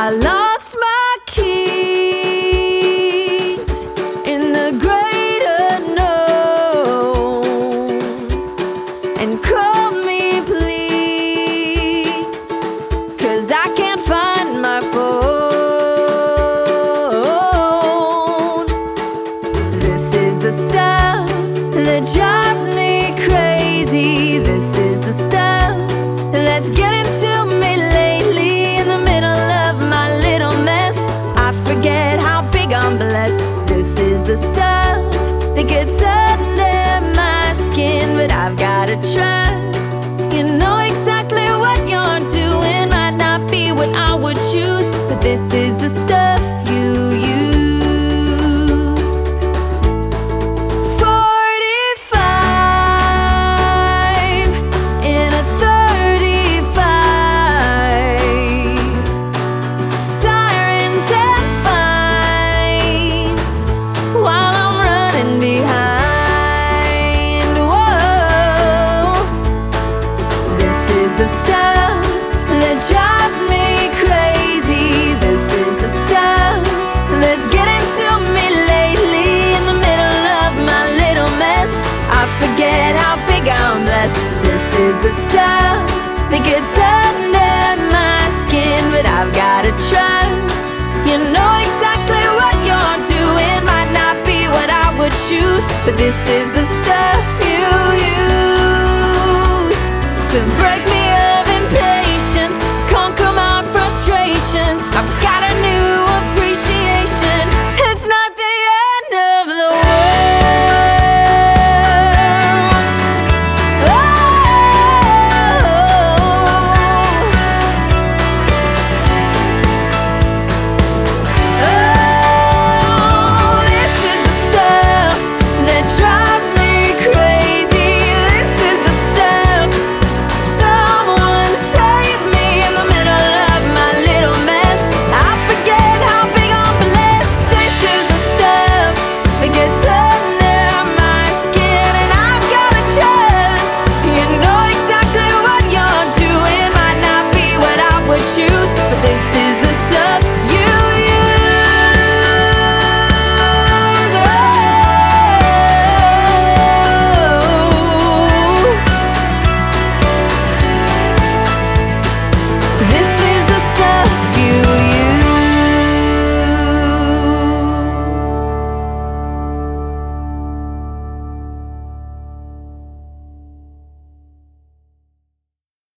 I lost my keys in the great unknown, and call me please, 'cause I can't find my phone. This is the stuff that drives me crazy. This is the stuff that's getting to me lately. In the middle of my little mess, I forget how big I'm blessed. This is the stuff that gets under my skin, but I've gotta trust. You know exactly what you're doing might not be what I would choose, but this is the stuff you use. 45 in a 35, sirens and fines while I'm running behind. Whoa, this is the stuff that drives me crazy. This is the stuff that's getting to me lately. In the middle of my little mess, I forget how big I'm blessed. This is the stuff that gets under my skin, but I've gotta trust. You know exactly what you're doing might not be what I would choose, but this is the stuff you use to break me